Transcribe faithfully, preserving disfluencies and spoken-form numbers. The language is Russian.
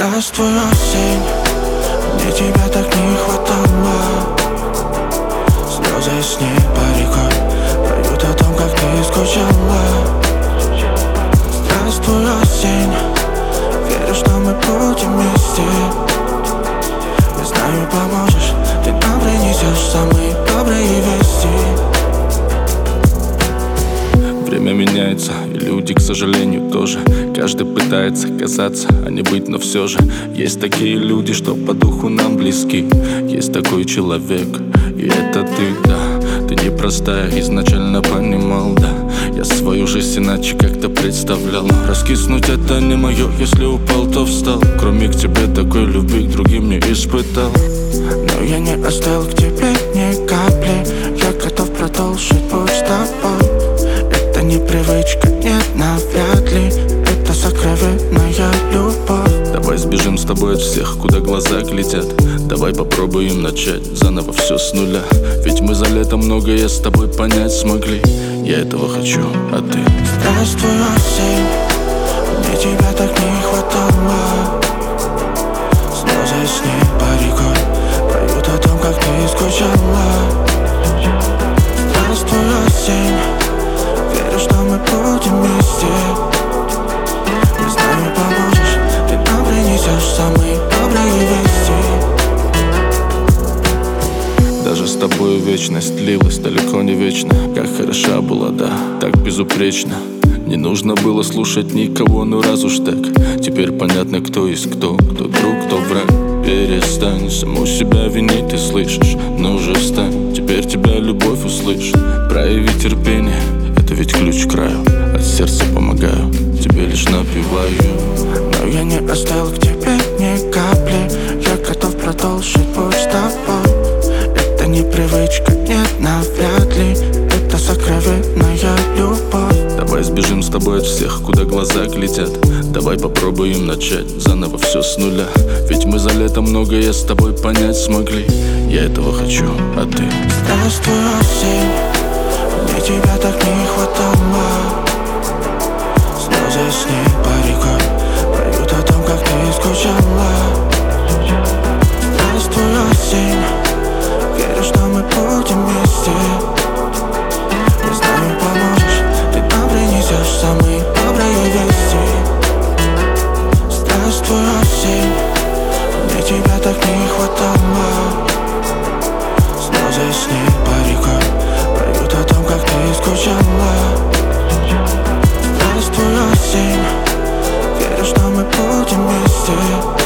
Здравствуй, осень, мне тебя так не хватало. Слезы с неба рекой поют о том, как ты скучала. Здравствуй, осень, верю, что мы будем вместе. Я знаю, поможешь, ты нам принесешь самые добрые вести. Время меняется, и люди, к сожалению, тоже. Каждый пытается казаться, а не быть, но все же есть такие люди, что по духу нам близки. Есть такой человек, и это ты, да. Ты непростая, изначально понимал, да. Я свою жизнь иначе как-то представлял. Раскиснуть это не мое, если упал, то встал. Кроме к тебе такой любви к другим не испытал. Но я не остыл к тебе ни капли. Я готов продолжить путь с тобой. Это не привычка, нет, навряд ли. Это сокровенная любовь. Давай сбежим с тобой от всех, куда глаза глядят. Давай попробуем начать заново все с нуля. Ведь мы за лето многое с тобой понять смогли. Я этого хочу, а ты? Здравствуй, осень, мне тебя так не хватало. Слезы с неба рекой поют о том, как ты скучала. Здравствуй, осень, верю, что мы будем вместе. Не знаю, поможешь, ты нам принесешь самые добрые вести. Даже с тобой вечность длилась далеко не вечно. Как хороша была, да, так безупречно. Не нужно было слушать никого, ну раз уж так. Теперь понятно, кто есть кто, кто друг, кто враг. Перестань саму себя винить, ты слышишь? Ну же встань, теперь тебя любовь услышит. Прояви терпение, это ведь ключ к краю. От сердца помогаю, тебе лишь напеваю. Но я не остыл к тебе ни капли. Я готов продолжить путь с тобой. Это не привычка, нет, навряд ли. Это сокровенная любовь. Давай сбежим с тобой от всех, куда глаза глядят. Давай попробуем начать заново все с нуля. Ведь мы за лето многое с тобой понять смогли. Я этого хочу, а ты? Здравствуй, осень, мне тебя так не хватало. Слезы с неба рекой поют о том, как ты скучала. Здравствуй, осень, верю, что мы будем вместе. Не знаю, поможешь, ты нам принесешь самые добрые вести. Здравствуй, осень, мне тебя так не хватало. Слезы с неба рекой поют о том, как ты скучала. Здравствуй, осень, верю, что мы будем вместе.